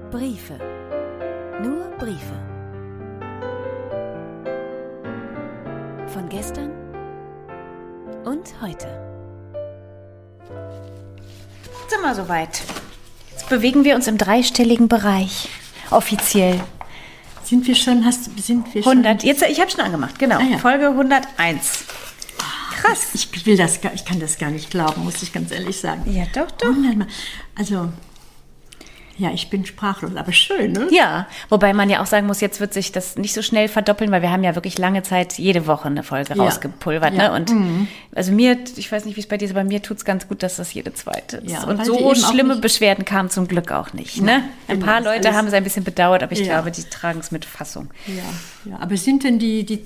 Briefe. Nur Briefe. Von gestern und heute. Sind wir soweit. Jetzt bewegen wir uns im dreistelligen Bereich. Offiziell. Sind wir schon? 100. Jetzt, ich habe schon angemacht, genau. Ja. Folge 101. Krass. Ich kann das gar nicht glauben, muss ich ganz ehrlich sagen. Ja, doch. 100 Mal. Also, ja, ich bin sprachlos, aber schön, ne? Ja, wobei man ja auch sagen muss, jetzt wird sich das nicht so schnell verdoppeln, weil wir haben ja wirklich lange Zeit jede Woche eine Folge rausgepulvert. Ja. Ne? Und also ich weiß nicht, wie es bei dir ist, aber mir tut es ganz gut, dass das jede zweite ist. Ja, und weil so sie eben auch schlimme nicht- Beschwerden kamen zum Glück auch nicht. Ne? Ein paar genau, Leute alles- haben es ein bisschen bedauert, aber ich Ja. glaube, die tragen es mit Fassung. Ja, aber sind denn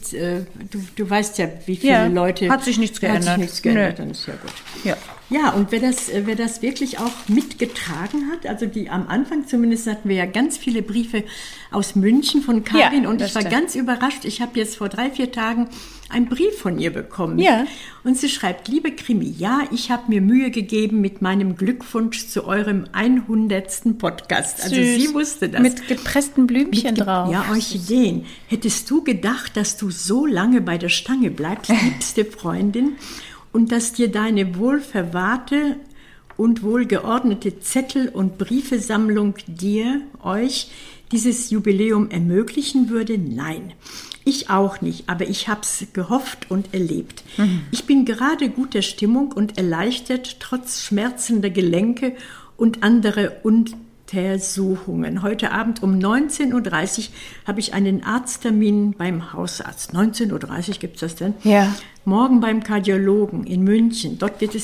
du weißt ja, wie viele Leute... Hat sich nichts geändert. Hat sich nichts geändert, Nö. dann ist ja gut. Ja. Ja, und wer das wirklich auch mitgetragen hat, also am Anfang zumindest hatten wir ja ganz viele Briefe aus München von Karin Ja, und das ich war stimmt. ganz überrascht. Ich habe jetzt vor 3-4 Tagen einen Brief von ihr bekommen. Ja. Und sie schreibt, liebe Krimi, ja, ich habe mir Mühe gegeben mit meinem Glückwunsch zu eurem 100. Podcast. Also Süß. sie wusste das. Mit gepressten Blümchen drauf. Ja, Orchideen. Hättest du gedacht, dass du so lange bei der Stange bleibst, liebste Freundin, und dass dir deine wohlverwahrte und wohlgeordnete Zettel- und Briefesammlung euch dieses Jubiläum ermöglichen würde? Nein, ich auch nicht, aber ich hab's gehofft und erlebt. Ich bin gerade guter Stimmung und erleichtert, trotz schmerzender Gelenke und andere Untersuchungen. Heute Abend um 19.30 Uhr habe ich einen Arzttermin beim Hausarzt. 19.30 Uhr gibt's das denn? Ja. Morgen beim Kardiologen in München. Dort wird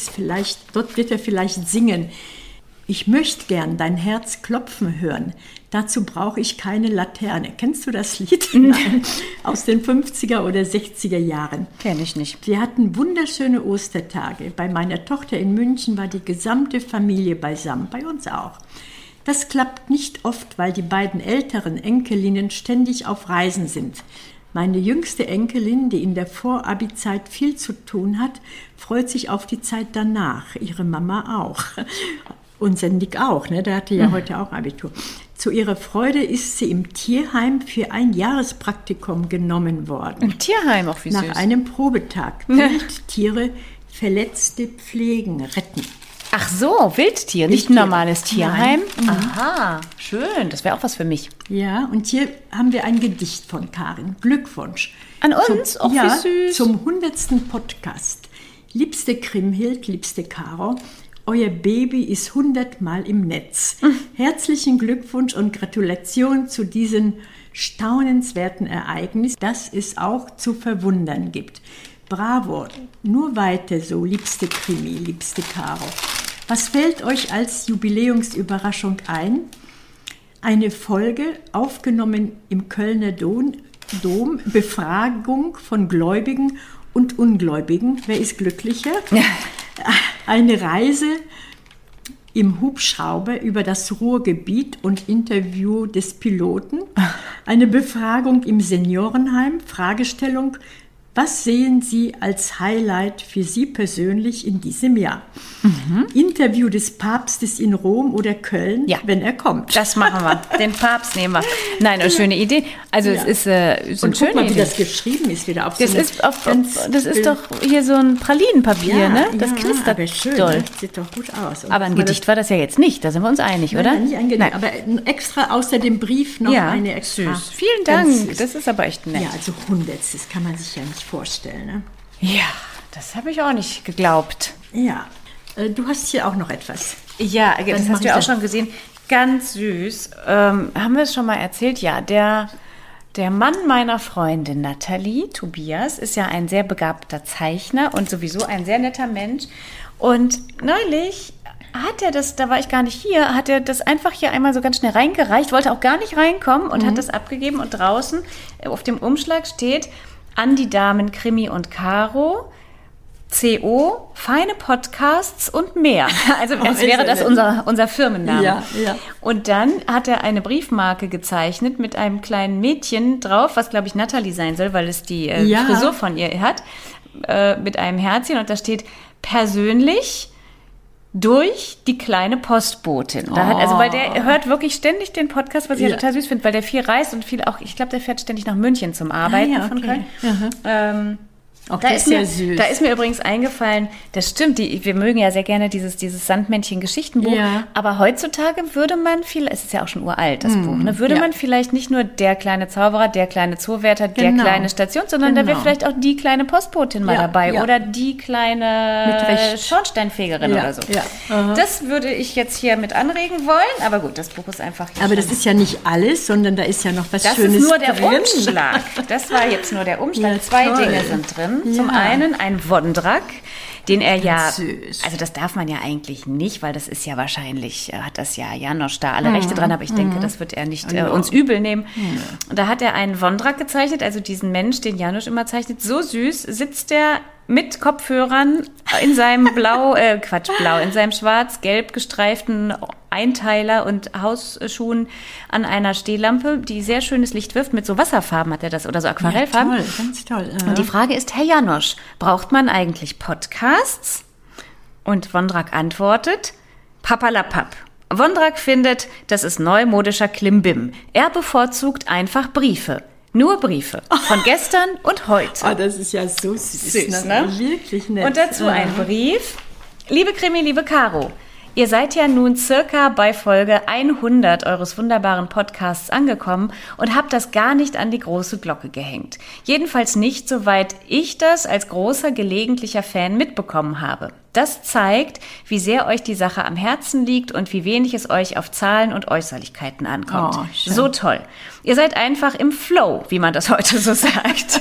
er vielleicht singen. Ich möchte gern dein Herz klopfen hören. Dazu brauche ich keine Laterne. Kennst du das Lied? Nein. Aus den 50er oder 60er Jahren. Kenn ich nicht. Wir hatten wunderschöne Ostertage. Bei meiner Tochter in München war die gesamte Familie beisammen. Bei uns auch. Das klappt nicht oft, weil die beiden älteren Enkelinnen ständig auf Reisen sind. Meine jüngste Enkelin, die in der Vor-Abi-Zeit viel zu tun hat, freut sich auf die Zeit danach. Ihre Mama auch. Unser Nick auch, ne? Der hatte ja heute auch Abitur. Zu ihrer Freude ist sie im Tierheim für ein Jahrespraktikum genommen worden. Im Tierheim auch, wie süß. Nach einem Probetag. Wildtiere, Verletzte pflegen, retten. Ach so, Wildtier, nicht ein Wildtier. normales Tierheim. Nein. Aha, schön, das wäre auch was für mich. Ja, und hier haben wir ein Gedicht von Karin. Glückwunsch. An uns? Och, wie süß. Zum 100. Podcast. Liebste Kriemhild, liebste Caro, euer Baby ist 100 Mal im Netz. Herzlichen Glückwunsch und Gratulation zu diesem staunenswerten Ereignis, das es auch zu verwundern gibt. Bravo, nur weiter so, liebste Krimi, liebste Caro. Was fällt euch als Jubiläumsüberraschung ein? Eine Folge, aufgenommen im Kölner Dom, Befragung von Gläubigen und Ungläubigen. Wer ist glücklicher? Eine Reise im Hubschrauber über das Ruhrgebiet und Interview des Piloten. Eine Befragung im Seniorenheim, Fragestellung: Was sehen Sie als Highlight für Sie persönlich in diesem Jahr? Interview des Papstes in Rom oder Köln, Ja. wenn er kommt. Das machen wir. Den Papst nehmen wir. Nein, eine schöne Idee. Also Ja. es ist Und eine schöne guck mal, wie Idee. das geschrieben ist wieder auf Das so eine ist doch hier so ein Pralinenpapier, ne? Das knistert aber schön, doll. ne? Sieht doch gut aus. Und Aber ein guck mal, Gedicht war das ja jetzt nicht, da sind wir uns einig, oder? Nein, nicht ein Gedicht, Nein. aber extra außer dem Brief noch Ja, eine extra. süß. Vielen Ganz Dank, süß. das ist aber echt nett. Ja, also 100, das kann man sich ja nicht vorstellen. Ne? Ja, das habe ich auch nicht geglaubt. Ja, du hast hier auch noch etwas. Ja, das mach hast du ich ja auch das. schon gesehen. Ganz süß. Haben wir es schon mal erzählt? Ja, der Mann meiner Freundin Nathalie, Tobias, ist ja ein sehr begabter Zeichner und sowieso ein sehr netter Mensch. Und neulich hat er das, da war ich gar nicht hier, hat er das einfach hier einmal so ganz schnell reingereicht, wollte auch gar nicht reinkommen und hat das abgegeben. Und draußen auf dem Umschlag steht: An die Damen Krimi und Caro, CO, feine Podcasts und mehr. Also als wäre das unser Firmenname. Ja, ja. Und dann hat er eine Briefmarke gezeichnet mit einem kleinen Mädchen drauf, was glaube ich Nathalie sein soll, weil es die Ja. Frisur von ihr hat, mit einem Herzchen. Und da steht: persönlich durch die kleine Postbotin. Weil der hört wirklich ständig den Podcast, was ich total süß finde, weil der viel reist und viel auch, ich glaube, der fährt ständig nach München zum Arbeiten von Köln. Auch das ist sehr süß. Da ist mir übrigens eingefallen, das stimmt, wir mögen ja sehr gerne dieses Sandmännchen-Geschichtenbuch, aber heutzutage würde man es ist ja auch schon uralt, das Buch, ne? Würde man vielleicht nicht nur der kleine Zauberer, der kleine Zoowärter, der kleine Station, sondern da wäre vielleicht auch die kleine Postbotin mal dabei oder die kleine Schornsteinfegerin oder so. Ja. Das würde ich jetzt hier mit anregen wollen, aber gut, das Buch ist einfach hier. Aber das ist ja nicht alles, sondern da ist ja noch was Schönes drin. Das ist nur der drin. Umschlag. Das war jetzt nur der Umschlag. Ja, 2 Dinge sind drin. Zum einen ein Wondrak, den er süß. Also das darf man ja eigentlich nicht, weil das ist ja wahrscheinlich, hat das ja Janosch da alle Rechte dran, aber ich denke, das wird er nicht uns übel nehmen. Und da hat er einen Wondrak gezeichnet, also diesen Mensch, den Janosch immer zeichnet, so süß, sitzt er mit Kopfhörern in seinem in seinem schwarz-gelb gestreiften Einteiler und Hausschuhen an einer Stehlampe, die sehr schönes Licht wirft. Mit so Wasserfarben hat er das oder so Aquarellfarben. Ja, toll, ganz toll. Und die Frage ist, Herr Janosch, braucht man eigentlich Podcasts? Und Wondrak antwortet, papalapap. Wondrak findet, das ist neumodischer Klimbim. Er bevorzugt einfach Briefe. Nur Briefe. Von gestern und heute. Oh, das ist ja so süß, ne? Wirklich nett. Und dazu ein Brief. Liebe Krimi, liebe Caro, ihr seid ja nun circa bei Folge 100 eures wunderbaren Podcasts angekommen und habt das gar nicht an die große Glocke gehängt. Jedenfalls nicht, soweit ich das als großer gelegentlicher Fan mitbekommen habe. Das zeigt, wie sehr euch die Sache am Herzen liegt und wie wenig es euch auf Zahlen und Äußerlichkeiten ankommt. Oh, schön. So toll. Ihr seid einfach im Flow, wie man das heute so sagt.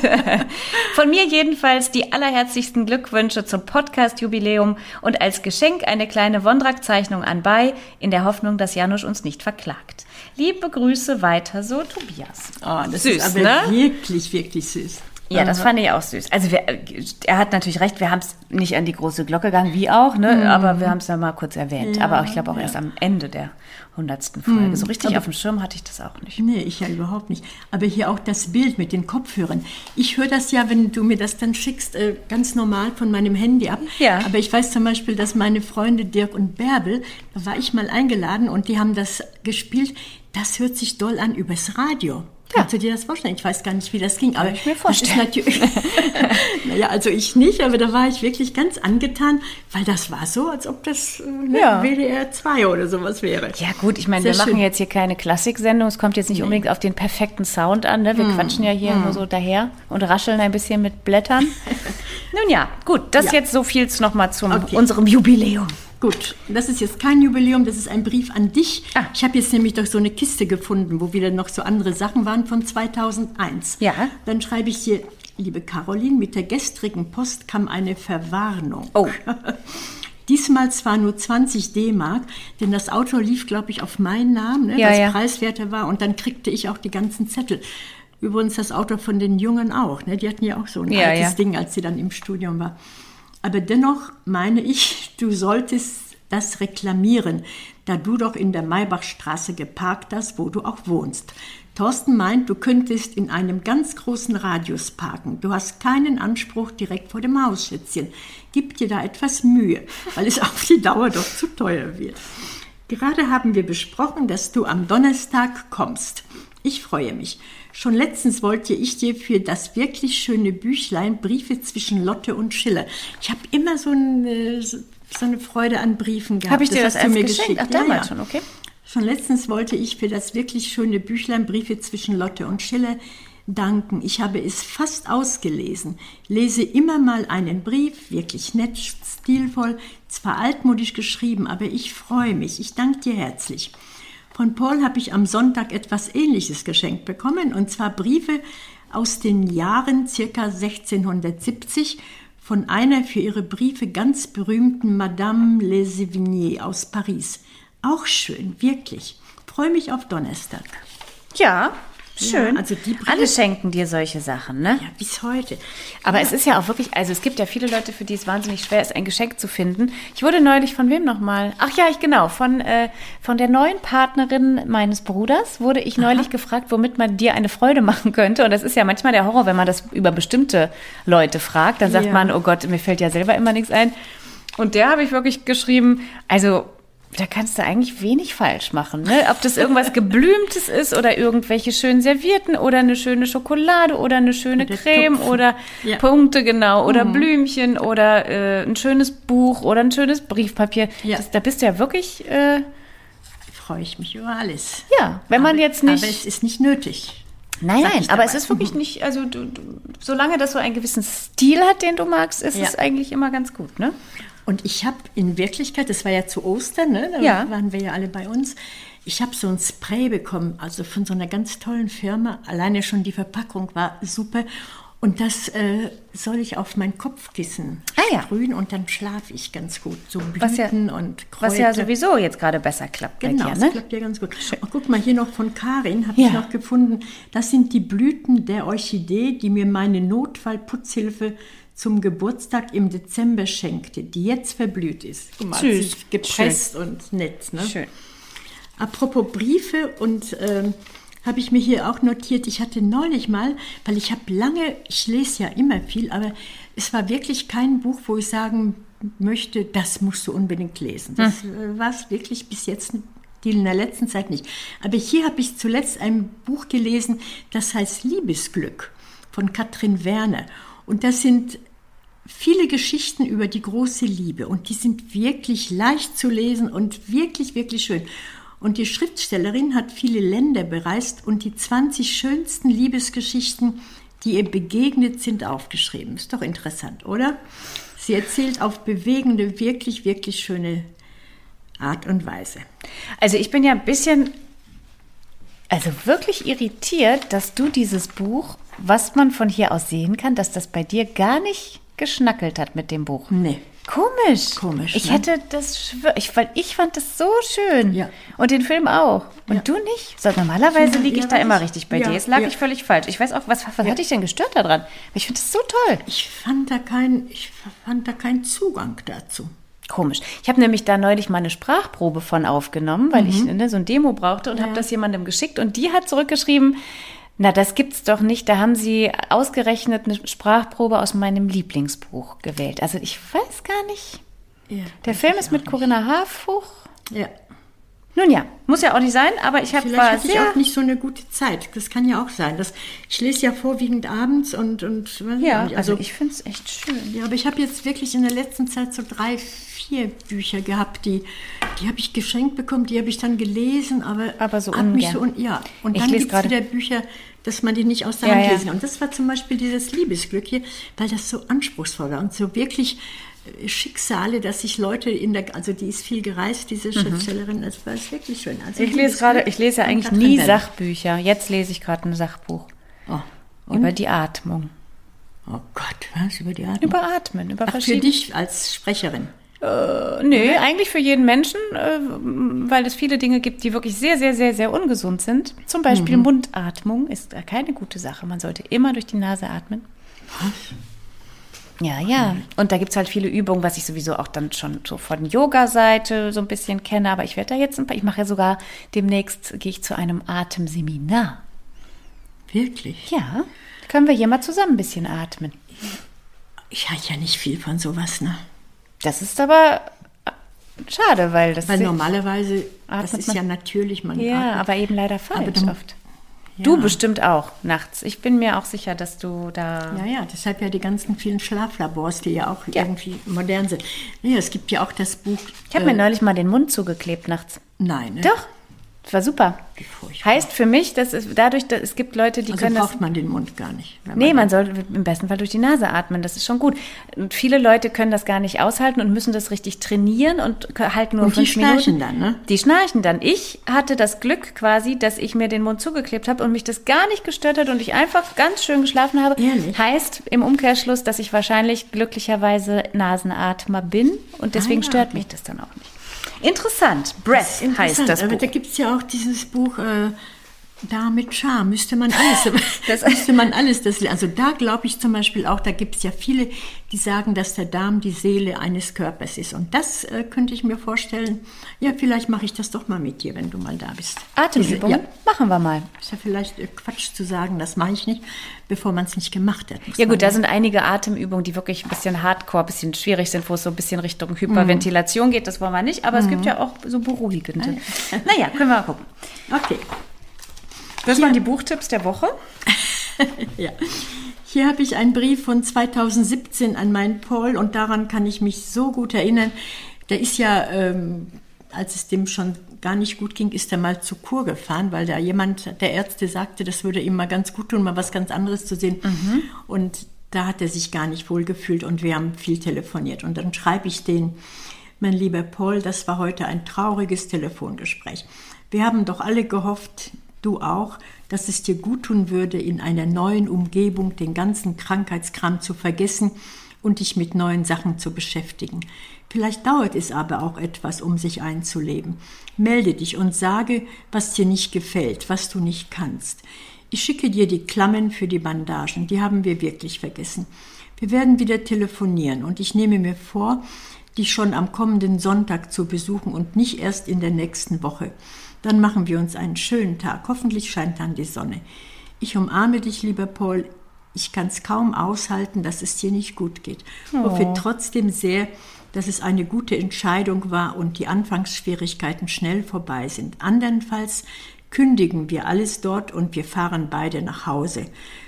Von mir jedenfalls die allerherzlichsten Glückwünsche zum Podcast-Jubiläum und als Geschenk eine kleine Wondrak-Zeichnung anbei, in der Hoffnung, dass Janosch uns nicht verklagt. Liebe Grüße weiter so, Tobias. Oh, das süß, ist aber wirklich, wirklich süß. Ja, das fand ich auch süß. Also er hat natürlich recht, wir haben es nicht an die große Glocke gegangen, wie auch, ne? Aber wir haben es ja mal kurz erwähnt. Ja, aber ich glaube auch erst am Ende der 100. Folge. So richtig auf dem Schirm hatte ich das auch nicht. Nee, ich ja überhaupt nicht. Aber hier auch das Bild mit den Kopfhörern. Ich höre das ja, wenn du mir das dann schickst, ganz normal von meinem Handy ab. Ja. Aber ich weiß zum Beispiel, dass meine Freunde Dirk und Bärbel, da war ich mal eingeladen und die haben das gespielt. Das hört sich doll an übers Radio. Kannst du dir das vorstellen? Ich weiß gar nicht, wie das ging. Aber ich mir vorstellen. Das ist natürlich, naja, also ich nicht, aber da war ich wirklich ganz angetan, weil das war so, als ob das WDR 2 oder sowas wäre. Ja gut, ich meine, wir machen jetzt hier keine Klassiksendung, es kommt jetzt nicht unbedingt auf den perfekten Sound an, ne? Wir quatschen ja hier nur so daher und rascheln ein bisschen mit Blättern. Nun ja, gut, das jetzt so viel nochmal zu unserem Jubiläum. Gut, das ist jetzt kein Jubiläum, das ist ein Brief an dich. Ich habe jetzt nämlich doch so eine Kiste gefunden, wo wieder noch so andere Sachen waren von 2001. Ja. Dann schreibe ich hier, liebe Caroline, mit der gestrigen Post kam eine Verwarnung. Oh. Diesmal zwar nur 20 D-Mark, denn das Auto lief, glaube ich, auf meinen Namen, ne, was preiswerter war. Und dann kriegte ich auch die ganzen Zettel. Übrigens das Auto von den Jungen auch. Ne? Die hatten ja auch so ein altes Ding, als sie dann im Studium war. Aber dennoch meine ich, du solltest das reklamieren, da du doch in der Maybachstraße geparkt hast, wo du auch wohnst. Thorsten meint, du könntest in einem ganz großen Radius parken. Du hast keinen Anspruch direkt vor dem Haus, Schätzchen. Gib dir da etwas Mühe, weil es auf die Dauer doch zu teuer wird. Gerade haben wir besprochen, dass du am Donnerstag kommst. Ich freue mich. Schon letztens wollte ich dir für das wirklich schöne Büchlein Briefe zwischen Lotte und Schiller. Ich habe immer so eine Freude an Briefen gehabt. Habe ich dir das als geschenkt? Ach, damals schon, okay. Schon letztens wollte ich für das wirklich schöne Büchlein Briefe zwischen Lotte und Schiller danken. Ich habe es fast ausgelesen. Lese immer mal einen Brief, wirklich nett, stilvoll, zwar altmodisch geschrieben, aber ich freue mich. Ich danke dir herzlich. Von Paul habe ich am Sonntag etwas Ähnliches geschenkt bekommen, und zwar Briefe aus den Jahren ca. 1670 von einer für ihre Briefe ganz berühmten Madame Les Sévigné aus Paris. Auch schön, wirklich. Freue mich auf Donnerstag. Ja, schön. Ja, also die Briefe, alle schenken dir solche Sachen, ne? Ja, bis heute. Aber es ist ja auch wirklich, also es gibt ja viele Leute, für die es wahnsinnig schwer ist, ein Geschenk zu finden. Ich wurde neulich von wem nochmal? Ach ja, von der neuen Partnerin meines Bruders wurde ich neulich gefragt, womit man dir eine Freude machen könnte. Und das ist ja manchmal der Horror, wenn man das über bestimmte Leute fragt. Dann sagt man, oh Gott, mir fällt ja selber immer nichts ein. Und der habe ich wirklich geschrieben, also da kannst du eigentlich wenig falsch machen. Ne? Ob das irgendwas Geblümtes ist oder irgendwelche schönen Servietten oder eine schöne Schokolade oder eine schöne Creme Tupfen. oder Ja. Punkte, genau, oder Blümchen oder ein schönes Buch oder ein schönes Briefpapier. Ja. Da bist du ja wirklich, Freue ich mich über alles. ja, wenn man jetzt nicht... Aber es ist nicht nötig. Nein, Sag nein, ich aber dabei. es ist wirklich nicht, also solange das so einen gewissen Stil hat, den du magst, ist Ja. es eigentlich immer ganz gut, ne? Und ich habe in Wirklichkeit, das war ja zu Ostern, ne? Da Ja. waren wir ja alle bei uns. Ich habe so ein Spray bekommen, also von so einer ganz tollen Firma. Alleine schon die Verpackung war super. Und das soll ich auf mein Kopfkissen Ja. sprühen und dann schlafe ich ganz gut. So Was ja- Blüten und Kräuter. Was ja sowieso jetzt gerade besser klappt Genau, bei dir, das ne? klappt ja ganz gut. Oh, guck mal, hier noch von Karin, habe Ja. ich noch gefunden. Das sind die Blüten der Orchidee, die mir meine Notfallputzhilfe zum Geburtstag im Dezember schenkte, die jetzt verblüht ist. Guck mal, Süß. sie ist gepresst und nett. Ne? Schön. Apropos Briefe und habe ich mir hier auch notiert, ich hatte neulich mal, weil ich lese ja immer viel, aber es war wirklich kein Buch, wo ich sagen möchte, das musst du unbedingt lesen. Das war es wirklich bis jetzt in der letzten Zeit nicht. Aber hier habe ich zuletzt ein Buch gelesen, das heißt Liebesglück von Katrin Werner. Und das sind viele Geschichten über die große Liebe und die sind wirklich leicht zu lesen und wirklich, wirklich schön. Und die Schriftstellerin hat viele Länder bereist und die 20 schönsten Liebesgeschichten, die ihr begegnet sind, aufgeschrieben. Ist doch interessant, oder? Sie erzählt auf bewegende, wirklich, wirklich schöne Art und Weise. Also ich bin ja ein bisschen, also wirklich irritiert, dass du dieses Buch, was man von hier aus sehen kann, dass das bei dir gar nicht geschnackelt hat mit dem Buch. Nee. Komisch. Komisch, Ich ne? hätte das, weil ich fand das so schön. Ja. Und den Film auch. Und Ja. du nicht? So, normalerweise liege ich Ja, da weiß immer ich. richtig bei Ja, dir. Jetzt lag ja. ich völlig falsch. Ich weiß auch, was hat dich denn gestört daran? Ich finde das so toll. Ich fand da keinen Zugang dazu. Komisch. Ich habe nämlich da neulich mal eine Sprachprobe von aufgenommen, weil ich so ein Demo brauchte und habe das jemandem geschickt. Und die hat zurückgeschrieben, na, das gibt's doch nicht. Da haben sie ausgerechnet eine Sprachprobe aus meinem Lieblingsbuch gewählt. Also ich weiß gar nicht. Ja, Der Film ist mit Corinna Harfuch. Ja. Nun ja, muss ja auch nicht sein, aber ich Vielleicht war hatte ich sehr... auch nicht so eine gute Zeit. Das kann ja auch sein. Ich lese ja vorwiegend abends und weiß Ja, nicht, also ich finde es echt schön. ja, aber ich habe jetzt wirklich in der letzten Zeit so 3, 4 Bücher gehabt, die habe ich geschenkt bekommen, die habe ich dann gelesen, aber so hab mich ungern. ja. Und Ich dann lese gibt es gerade- wieder Bücher, dass man die nicht aus der Ja, Hand ja. lesen kann. Und das war zum Beispiel dieses Liebesglück hier, weil das so anspruchsvoll war und so wirklich Schicksale, dass sich Leute also die ist viel gereist, diese Schriftstellerin, das war wirklich schön. Also Ich lese ja von eigentlich Katrin nie Werner. Sachbücher. Jetzt lese ich gerade ein Sachbuch Oh, und? über die Atmung. Oh Gott, was? Über die Atmung? Über Atmen, über Ach, für verschiedene... dich als Sprecherin. Nee, eigentlich für jeden Menschen, weil es viele Dinge gibt, die wirklich sehr, sehr, sehr, sehr ungesund sind. Zum Beispiel Mundatmung ist keine gute Sache. Man sollte immer durch die Nase atmen. Was? Ja, ja. Und da gibt es halt viele Übungen, was ich sowieso auch dann schon so von Yoga-Seite so ein bisschen kenne. Aber ich werde da jetzt ich mache ja sogar demnächst, gehe ich zu einem Atemseminar. Wirklich? Ja, können wir hier mal zusammen ein bisschen atmen. Ich halte ja nicht viel von sowas, ne? Das ist aber schade, weil das Weil normalerweise, das atmet ist man- ja natürlich, man ja, atmet. aber eben leider falsch dann- oft. Ja. Du bestimmt auch nachts. Ich bin mir auch sicher, dass du da... Ja, deshalb ja die ganzen vielen Schlaflabors, die ja auch irgendwie modern sind. Ja, es gibt ja auch das Buch... Ich habe mir neulich mal den Mund zugeklebt nachts. Nein, ne? Doch, das war super. Wie furchtbar. Heißt für mich, dass es dadurch, dass es gibt Leute, die Also können das... braucht man den Mund gar nicht. wenn Nee, man soll im besten Fall durch die Nase atmen, das ist schon gut. Und viele Leute können das gar nicht aushalten und müssen das richtig trainieren und halten nur Und die 5 Minuten. schnarchen dann, ne? Die schnarchen dann. Ich hatte das Glück quasi, dass ich mir den Mund zugeklebt habe und mich das gar nicht gestört hat und ich einfach ganz schön geschlafen habe. Ehrlich? Heißt im Umkehrschluss, dass ich wahrscheinlich glücklicherweise Nasenatmer bin und deswegen ja, stört okay. mich das dann auch nicht. Interessant. Breath heißt das Aber Buch. da gibt es ja auch dieses Buch Da mit Charme müsste man alles, also da glaube ich zum Beispiel auch, da gibt es ja viele, die sagen, dass der Darm die Seele eines Körpers ist. Und das könnte ich mir vorstellen, ja, vielleicht mache ich das doch mal mit dir, wenn du mal da bist. Atemübungen? Machen wir mal. Ist ja vielleicht Quatsch zu sagen, das mache ich nicht, bevor man es nicht gemacht hat. Ja gut, da sind einige Atemübungen, die wirklich ein bisschen hardcore, ein bisschen schwierig sind, wo es so ein bisschen Richtung Hyperventilation geht, das wollen wir nicht, aber es gibt ja auch so beruhigende. Naja, können wir mal gucken. Okay. Das waren die Buchtipps der Woche. Ja. Hier habe ich einen Brief von 2017 an meinen Paul und daran kann ich mich so gut erinnern. Der ist ja, als es dem schon gar nicht gut ging, ist er mal zur Kur gefahren, weil da jemand, der Ärzte sagte, das würde ihm mal ganz gut tun, mal was ganz anderes zu sehen. Und da hat er sich gar nicht wohl gefühlt und wir haben viel telefoniert. Und dann schreibe ich den, mein lieber Paul, das war heute ein trauriges Telefongespräch. Wir haben doch alle gehofft, du auch, dass es dir gut tun würde, in einer neuen Umgebung den ganzen Krankheitskram zu vergessen und dich mit neuen Sachen zu beschäftigen. Vielleicht dauert es aber auch etwas, um sich einzuleben. Melde dich und sage, was dir nicht gefällt, was du nicht kannst. Ich schicke dir die Klammen für die Bandagen, die haben wir wirklich vergessen. Wir werden wieder telefonieren und ich nehme mir vor, dich schon am kommenden Sonntag zu besuchen und nicht erst in der nächsten Woche. Dann machen wir uns einen schönen Tag. Hoffentlich scheint dann die Sonne. Ich umarme dich, lieber Paul. Ich kann es kaum aushalten, dass es dir nicht gut geht. Hoffe trotzdem sehr, dass es eine gute Entscheidung war und die Anfangsschwierigkeiten schnell vorbei sind. Andernfalls kündigen wir alles dort und wir fahren beide nach Hause,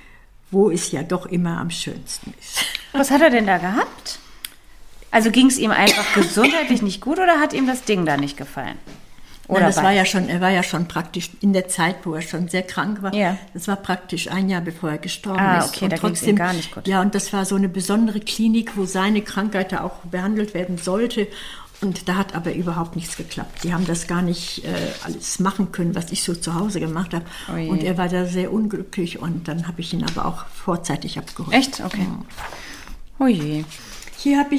wo es ja doch immer am schönsten ist. Was hat er denn da gehabt? Also ging es ihm einfach gesundheitlich nicht gut oder hat ihm das Ding da nicht gefallen? Oder das war ja schon, er war ja schon praktisch in der Zeit, wo er schon sehr krank war. Ja. Das war praktisch ein Jahr, bevor er gestorben ist. Okay, und da ging es ihm gar nicht gut. Ja, und das war so eine besondere Klinik, wo seine Krankheit da auch behandelt werden sollte. Und da hat aber überhaupt nichts geklappt. Die haben das gar nicht alles machen können, was ich so zu Hause gemacht habe. Oh, und er war da sehr unglücklich und dann habe ich ihn aber auch vorzeitig abgeholt. Echt? Okay. Oh je. Hier habe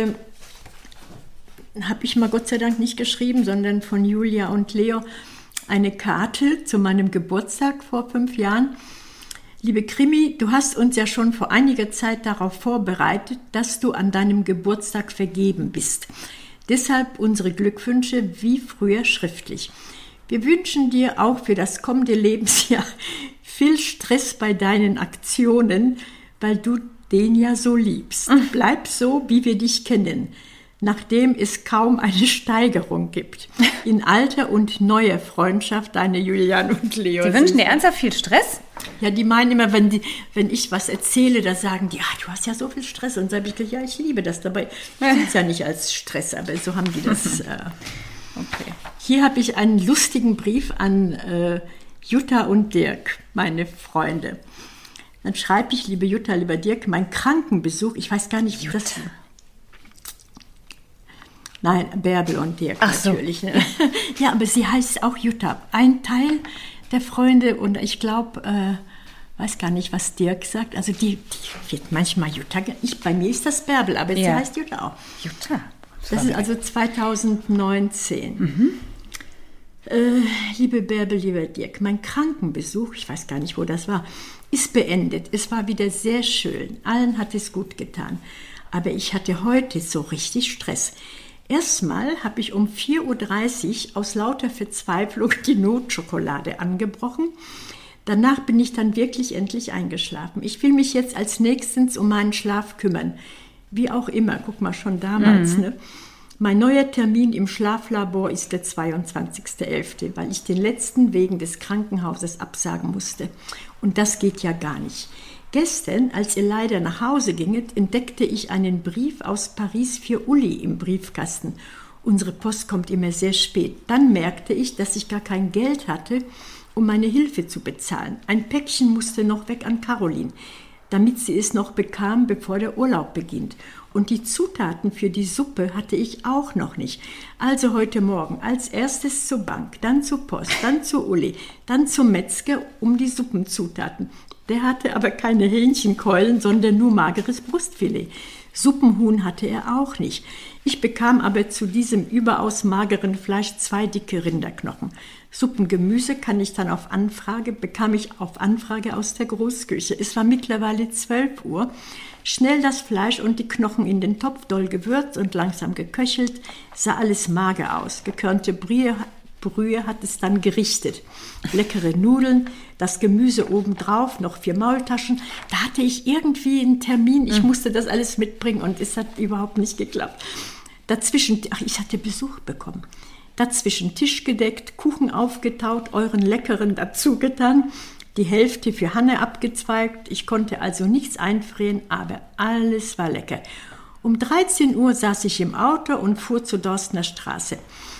ich mal Gott sei Dank nicht geschrieben, sondern von Julia und Leo eine Karte zu meinem Geburtstag vor 5 Jahren. Liebe Krimi, du hast uns ja schon vor einiger Zeit darauf vorbereitet, dass du an deinem Geburtstag vergeben bist. Deshalb unsere Glückwünsche wie früher schriftlich. Wir wünschen dir auch für das kommende Lebensjahr viel Stress bei deinen Aktionen, weil du den ja so liebst. Bleib so, wie wir dich kennen, nachdem es kaum eine Steigerung gibt. In alter und neuer Freundschaft, deine Julian und Leo. Sie wünschen dir ernsthaft viel Stress? Ja, die meinen immer, wenn ich was erzähle, da sagen die, du hast ja so viel Stress. Und dann sage ich, ja, ich liebe das dabei. Ich finde es ja nicht als Stress, aber so haben die das. Okay. Hier habe ich einen lustigen Brief an Jutta und Dirk, meine Freunde. Dann schreibe ich, liebe Jutta, lieber Dirk, mein Krankenbesuch, ich weiß gar nicht, wie das... Nein, Bärbel und Dirk natürlich. So. Ne? Ja, aber sie heißt auch Jutta. Ein Teil der Freunde und ich glaube, weiß gar nicht, was Dirk sagt. Also die wird manchmal Jutta. Bei mir ist das Bärbel, aber sie heißt Jutta auch. Jutta. Das ist also 2019. Liebe Bärbel, lieber Dirk, mein Krankenbesuch, ich weiß gar nicht, wo das war, ist beendet. Es war wieder sehr schön. Allen hat es gut getan. Aber ich hatte heute so richtig Stress. Erstmal habe ich um 4.30 Uhr aus lauter Verzweiflung die Notschokolade angebrochen. Danach bin ich dann wirklich endlich eingeschlafen. Ich will mich jetzt als nächstes um meinen Schlaf kümmern. Wie auch immer, guck mal, schon damals. Ne? Mein neuer Termin im Schlaflabor ist der 22.11., weil ich den letzten wegen des Krankenhauses absagen musste. Und das geht ja gar nicht. Gestern, als ihr leider nach Hause ginget, entdeckte ich einen Brief aus Paris für Uli im Briefkasten. Unsere Post kommt immer sehr spät. Dann merkte ich, dass ich gar kein Geld hatte, um meine Hilfe zu bezahlen. Ein Päckchen musste noch weg an Caroline, damit sie es noch bekam, bevor der Urlaub beginnt. Und die Zutaten für die Suppe hatte ich auch noch nicht. Also heute Morgen als erstes zur Bank, dann zur Post, dann zu Uli, dann zum Metzger um die Suppenzutaten. Der hatte aber keine Hähnchenkeulen, sondern nur mageres Brustfilet. Suppenhuhn hatte er auch nicht. Ich bekam aber zu diesem überaus mageren Fleisch 2 dicke Rinderknochen. Suppengemüse bekam ich auf Anfrage aus der Großküche. Es war mittlerweile 12 Uhr. Schnell das Fleisch und die Knochen in den Topf, doll gewürzt und langsam geköchelt, sah alles mager aus. Gekörnte Brühe hat es dann gerichtet. Leckere Nudeln, das Gemüse obendrauf, noch 4 Maultaschen. Da hatte ich irgendwie einen Termin, ich musste das alles mitbringen und es hat überhaupt nicht geklappt. Ich hatte Besuch bekommen. Dazwischen Tisch gedeckt, Kuchen aufgetaut, euren Leckeren dazugetan, die Hälfte für Hanne abgezweigt. Ich konnte also nichts einfrieren, aber alles war lecker. Um 13 Uhr saß ich im Auto und fuhr zur Dorstener Straße.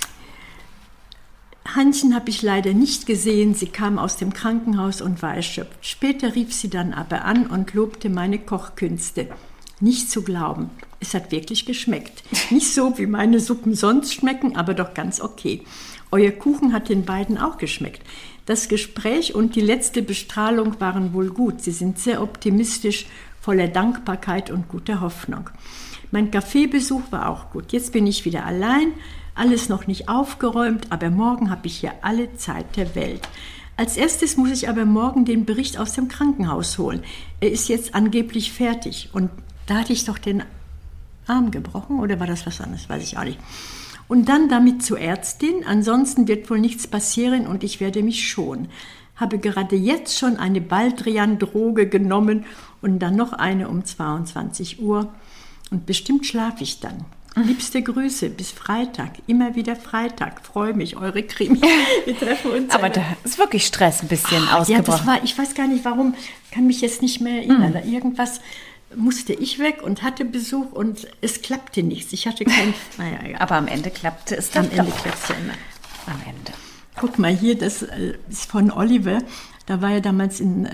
Hannchen habe ich leider nicht gesehen, sie kam aus dem Krankenhaus und war erschöpft. Später rief sie dann aber an und lobte meine Kochkünste. Nicht zu glauben, es hat wirklich geschmeckt. Nicht so, wie meine Suppen sonst schmecken, aber doch ganz okay. Euer Kuchen hat den beiden auch geschmeckt. Das Gespräch und die letzte Bestrahlung waren wohl gut. Sie sind sehr optimistisch, voller Dankbarkeit und guter Hoffnung. Mein Kaffeebesuch war auch gut. Jetzt bin ich wieder allein, alles noch nicht aufgeräumt, aber morgen habe ich hier alle Zeit der Welt. Als erstes muss ich aber morgen den Bericht aus dem Krankenhaus holen. Er ist jetzt angeblich fertig. Und da hatte ich doch den Arm gebrochen, oder war das was anderes? Weiß ich auch nicht. Und dann damit zur Ärztin. Ansonsten wird wohl nichts passieren und ich werde mich schonen. Habe gerade jetzt schon eine Baldrian-Droge genommen und dann noch eine um 22 Uhr. Und bestimmt schlafe ich dann. Liebste Grüße, bis Freitag. Immer wieder Freitag. Freue mich, eure Krimi. Wir treffen uns. Aber da ist wirklich Stress ein bisschen ausgebrochen. Ja, ich weiß gar nicht, warum, kann mich jetzt nicht mehr erinnern. Irgendwas musste ich weg und hatte Besuch und es klappte nichts. Ich hatte kein... Ja. Aber am Ende klappte es dann. Am Ende klappt es ja immer. Am Ende. Guck mal hier, das ist von Oliver. Da war er damals in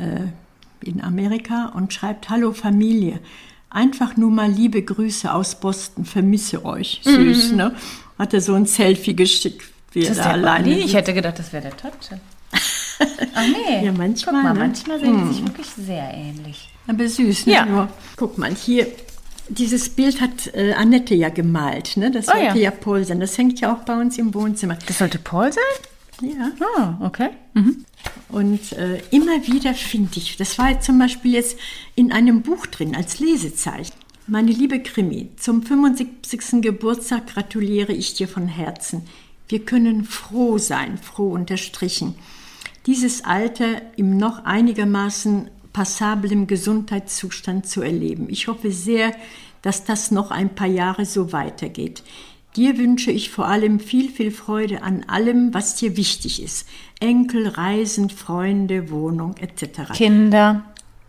Amerika und schreibt: Hallo Familie. Einfach nur mal liebe Grüße aus Boston, vermisse euch. Süß, ne? Hat er so ein Selfie geschickt, wie er da alleine ist. Ich hätte gedacht, das wäre der Totte. Ach nee, ja, manchmal, guck mal, ne? Manchmal sehen sie sich wirklich sehr ähnlich. Aber süß, ne? Ja. Nur, guck mal, hier, dieses Bild hat Annette ja gemalt, ne? Das sollte ja Paul sein. Das hängt ja auch bei uns im Wohnzimmer. Das sollte Paul sein? Ja. Ah, okay. Mhm. Und immer wieder finde ich, das war jetzt zum Beispiel jetzt in einem Buch drin als Lesezeichen. Meine liebe Krimi, zum 75. Geburtstag gratuliere ich dir von Herzen. Wir können froh sein, froh unterstrichen. Dieses Alter im noch einigermaßen passablen Gesundheitszustand zu erleben. Ich hoffe sehr, dass das noch ein paar Jahre so weitergeht. Dir wünsche ich vor allem viel, viel Freude an allem, was dir wichtig ist. Enkel, Reisen, Freunde, Wohnung etc. Kinder.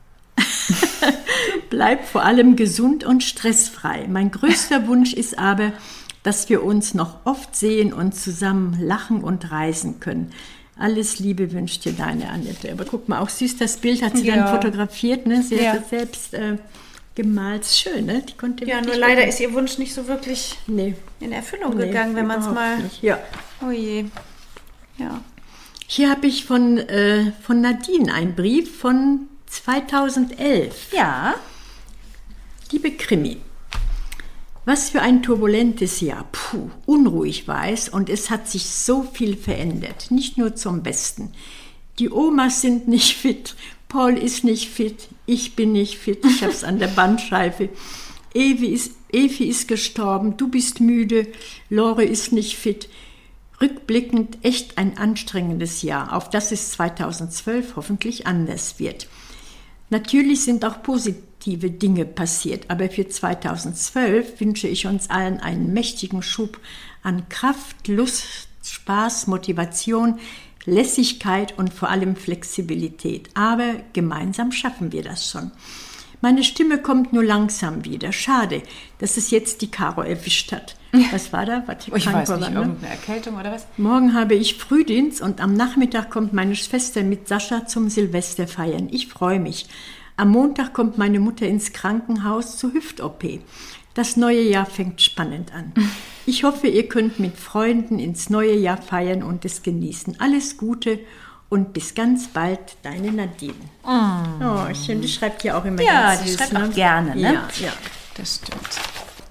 Bleib vor allem gesund und stressfrei. Mein größter Wunsch ist aber, dass wir uns noch oft sehen und zusammen lachen und reisen können. Alles Liebe wünscht dir deine Annette. Aber guck mal, auch süß, das Bild hat sie dann fotografiert. Ne? Sie hat das selbst gemalt. Schön, ne? Die konnte Nur leider ist ihr Wunsch nicht so wirklich in Erfüllung gegangen, wenn man es mal... Nicht. Ja. Oh je. Ja. Hier habe ich von Nadine einen Brief von 2011. Ja. Liebe Krimi, was für ein turbulentes Jahr. Unruhig war es und es hat sich so viel verändert. Nicht nur zum Besten. Die Omas sind nicht fit, Paul ist nicht fit, ich bin nicht fit, ich hab's an der Bandscheibe. Evi ist gestorben, du bist müde, Lore ist nicht fit. Rückblickend echt ein anstrengendes Jahr, auf das es 2012 hoffentlich anders wird. Natürlich sind auch positive Dinge passiert, aber für 2012 wünsche ich uns allen einen mächtigen Schub an Kraft, Lust, Spaß, Motivation, Lässigkeit und vor allem Flexibilität. Aber gemeinsam schaffen wir das schon. Meine Stimme kommt nur langsam wieder. Schade, dass es jetzt die Caro erwischt hat. Was war da? Ich weiß nicht, irgendeine Erkältung oder was? Morgen habe ich Frühdienst und am Nachmittag kommt meine Schwester mit Sascha zum Silvester feiern. Ich freue mich. Am Montag kommt meine Mutter ins Krankenhaus zur Hüft-OP. Das neue Jahr fängt spannend an. Ich hoffe, ihr könnt mit Freunden ins neue Jahr feiern und es genießen. Alles Gute und bis ganz bald, deine Nadine. Oh, schön, die schreibt ja auch immer ganz süß. Die schreibt auch gerne, ne? Ja. Das stimmt.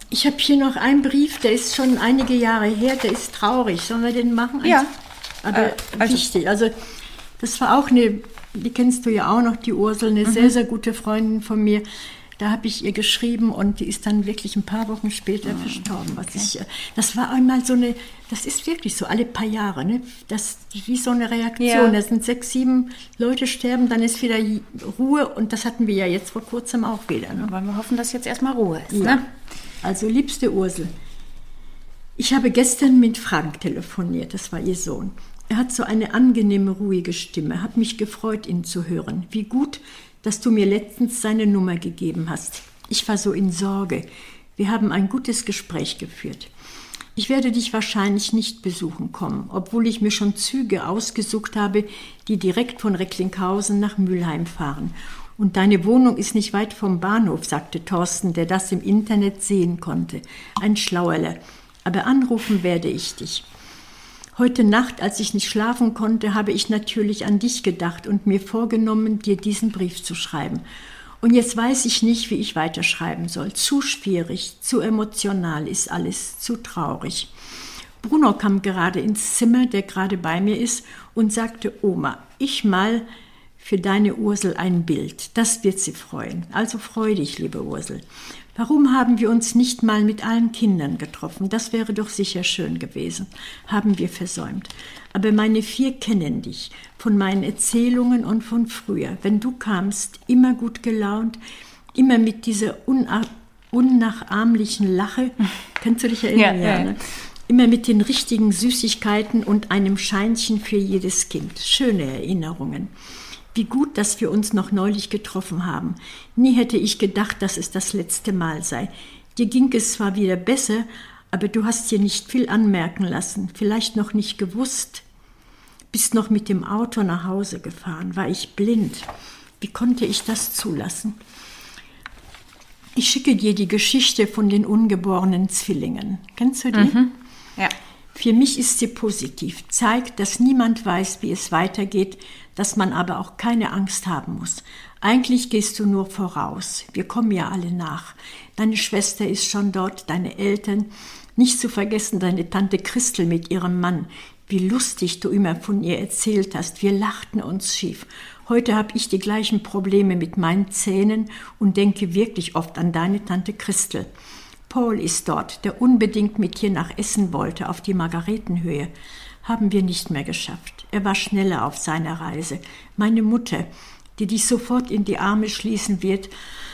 Ich habe hier noch einen Brief, der ist schon einige Jahre her, der ist traurig. Sollen wir den machen? Ja. Aber wichtig. Also das war auch die kennst du ja auch noch, die Ursel, eine sehr, sehr gute Freundin von mir. Da habe ich ihr geschrieben und die ist dann wirklich ein paar Wochen später verstorben. Das war einmal das ist wirklich so, alle paar Jahre, ne? Das wie so eine Reaktion. Ja. Da sind 6, 7 Leute sterben, dann ist wieder Ruhe und das hatten wir ja jetzt vor kurzem auch wieder. Ne? Wollen wir hoffen, dass jetzt erstmal Ruhe ist. Ja. Ne? Also, liebste Ursel, ich habe gestern mit Frank telefoniert, das war ihr Sohn. Er hat so eine angenehme, ruhige Stimme, hat mich gefreut, ihn zu hören. Wie gut, dass du mir letztens seine Nummer gegeben hast. Ich war so in Sorge. Wir haben ein gutes Gespräch geführt. Ich werde dich wahrscheinlich nicht besuchen kommen, obwohl ich mir schon Züge ausgesucht habe, die direkt von Recklinghausen nach Mülheim fahren. Und deine Wohnung ist nicht weit vom Bahnhof, sagte Thorsten, der das im Internet sehen konnte. Ein Schlauerler. Aber anrufen werde ich dich. Heute Nacht, als ich nicht schlafen konnte, habe ich natürlich an dich gedacht und mir vorgenommen, dir diesen Brief zu schreiben. Und jetzt weiß ich nicht, wie ich weiterschreiben soll. Zu schwierig, zu emotional ist alles, zu traurig. Bruno kam gerade ins Zimmer, der gerade bei mir ist, und sagte, Oma, ich mal für deine Ursel ein Bild. Das wird sie freuen. Also freu dich, liebe Ursel. Warum haben wir uns nicht mal mit allen Kindern getroffen? Das wäre doch sicher schön gewesen. Haben wir versäumt. Aber meine 4 kennen dich, von meinen Erzählungen und von früher. Wenn du kamst, immer gut gelaunt, immer mit dieser unnachahmlichen Lache. Kannst du dich erinnern? Ja, ne? Immer mit den richtigen Süßigkeiten und einem Scheinchen für jedes Kind. Schöne Erinnerungen. Wie gut, dass wir uns noch neulich getroffen haben. Nie hätte ich gedacht, dass es das letzte Mal sei. Dir ging es zwar wieder besser, aber du hast dir nicht viel anmerken lassen, vielleicht noch nicht gewusst. Bist noch mit dem Auto nach Hause gefahren. War ich blind? Wie konnte ich das zulassen? Ich schicke dir die Geschichte von den ungeborenen Zwillingen. Kennst du die? Mhm. Ja. Für mich ist sie positiv, zeigt, dass niemand weiß, wie es weitergeht, dass man aber auch keine Angst haben muss. Eigentlich gehst du nur voraus. Wir kommen ja alle nach. Deine Schwester ist schon dort, deine Eltern. Nicht zu vergessen deine Tante Christel mit ihrem Mann. Wie lustig du immer von ihr erzählt hast. Wir lachten uns schief. Heute habe ich die gleichen Probleme mit meinen Zähnen und denke wirklich oft an deine Tante Christel. Paul ist dort, der unbedingt mit dir nach Essen wollte, auf die Margaretenhöhe. Haben wir nicht mehr geschafft. Er war schneller auf seiner Reise. Meine Mutter, die dich sofort in die Arme schließen wird.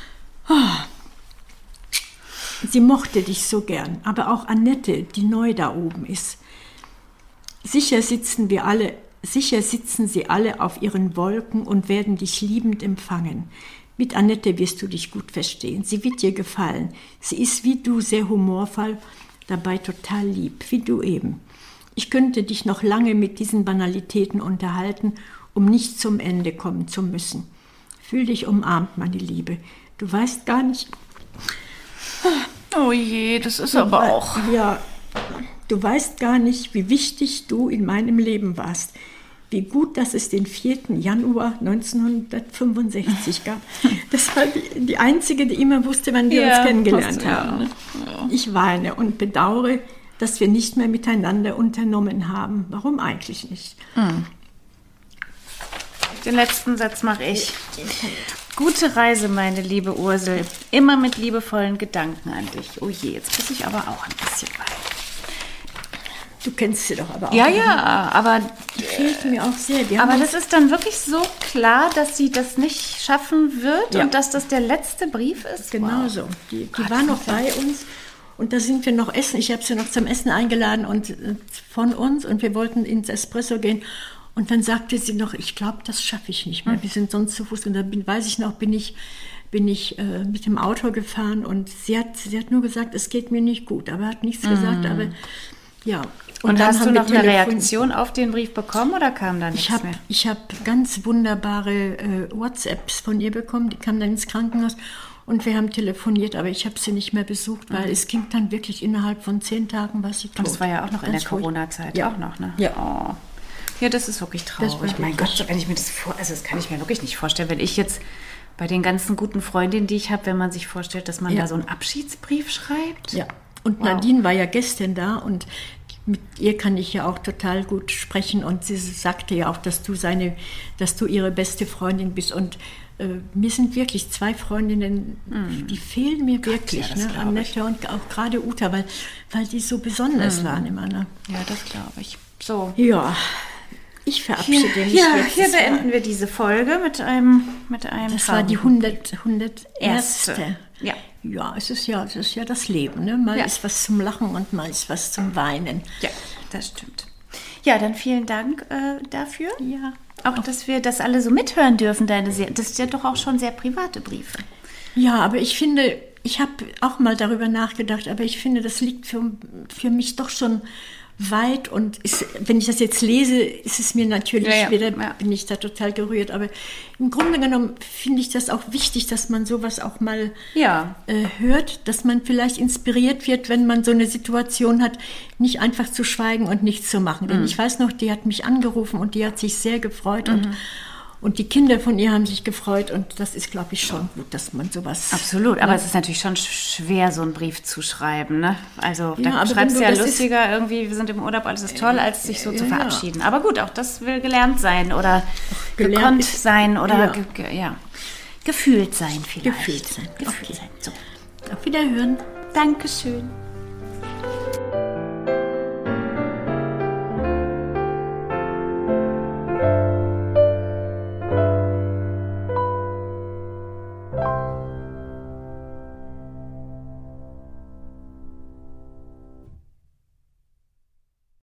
Sie mochte dich so gern, aber auch Annette, die neu da oben ist. Sicher sitzen sie alle auf ihren Wolken und werden dich liebend empfangen. Mit Annette wirst du dich gut verstehen. Sie wird dir gefallen. Sie ist wie du sehr humorvoll, dabei total lieb, wie du eben. Ich könnte dich noch lange mit diesen Banalitäten unterhalten, um nicht zum Ende kommen zu müssen. Fühl dich umarmt, meine Liebe. Du weißt gar nicht... Oh je, das ist aber auch... Ja, du weißt gar nicht, wie wichtig du in meinem Leben warst. Wie gut, dass es den 4. Januar 1965 gab. Das war die Einzige, die immer wusste, wann wir uns kennengelernt haben. Ne? Ja. Ich weine und bedauere, dass wir nicht mehr miteinander unternommen haben. Warum eigentlich nicht? Den letzten Satz mache ich. Gute Reise, meine liebe Ursel. Immer mit liebevollen Gedanken an dich. Oh je, jetzt muss ich aber auch ein bisschen weinen. Du kennst sie doch aber auch. Ja, aber... Die fehlt mir auch sehr. Aber das ist dann wirklich so klar, dass sie das nicht schaffen wird und dass das der letzte Brief ist? Genau so. Die war noch bei uns und da sind wir noch essen. Ich habe sie noch zum Essen eingeladen und von uns und wir wollten ins Espresso gehen. Und dann sagte sie noch, ich glaube, das schaffe ich nicht mehr. Wir sind sonst zu Fuß. Und dann bin ich mit dem Auto gefahren und sie hat nur gesagt, es geht mir nicht gut. Aber hat nichts gesagt, aber ja. Und hast du noch eine Reaktion auf den Brief bekommen oder kam da nichts mehr? Ich habe ganz wunderbare WhatsApps von ihr bekommen, die kam dann ins Krankenhaus und wir haben telefoniert, aber ich habe sie nicht mehr besucht, weil es ging dann wirklich innerhalb von 10 Tagen, war sie tot. Und das war ja auch noch in der Corona-Zeit auch noch, ne? Ja. Oh. Ja, das ist wirklich traurig. Mein Gott, wenn ich mir das das kann ich mir wirklich nicht vorstellen, wenn ich jetzt bei den ganzen guten Freundinnen, die ich habe, wenn man sich vorstellt, dass man da so einen Abschiedsbrief schreibt. Ja, und Nadine war ja gestern da und mit ihr kann ich ja auch total gut sprechen und sie sagte ja auch, dass du ihre beste Freundin bist und mir sind wirklich 2 Freundinnen, die fehlen mir wirklich, ja, ne? Annette und auch gerade Uta, weil die so besonders waren immer. Ne? Ja, das glaube ich. So. Ja, ich verabschiede mich jetzt. Hier beenden wir diese Folge mit einem Das war die 101. Ja. Ja, es ist ja das Leben. Ne? Mal ist was zum Lachen und mal ist was zum Weinen. Ja, das stimmt. Ja, dann vielen Dank dafür. Ja. Auch, dass wir das alle so mithören dürfen, das sind ja doch auch schon sehr private Briefe. Ja, aber ich finde, ich habe auch mal darüber nachgedacht, aber ich finde, das liegt für mich doch schon weit und wenn ich das jetzt lese, ist es mir natürlich bin ich da total gerührt, aber im Grunde genommen finde ich das auch wichtig, dass man sowas auch mal hört, dass man vielleicht inspiriert wird, wenn man so eine Situation hat, nicht einfach zu schweigen und nichts zu machen. Denn ich weiß noch, die hat mich angerufen und die hat sich sehr gefreut und die Kinder von ihr haben sich gefreut und das ist, glaube ich, schon gut, dass man sowas... Absolut, aber es ist natürlich schon schwer, so einen Brief zu schreiben, ne? Also da aber schreibst du ja lustiger, ist, irgendwie, wir sind im Urlaub, alles ist toll, als sich so zu verabschieden. Aber gut, auch das will gelernt sein oder gekonnt sein oder gefühlt sein vielleicht. Gefühlt sein. Gefühlt sein. So. Auf Wiederhören. Dankeschön.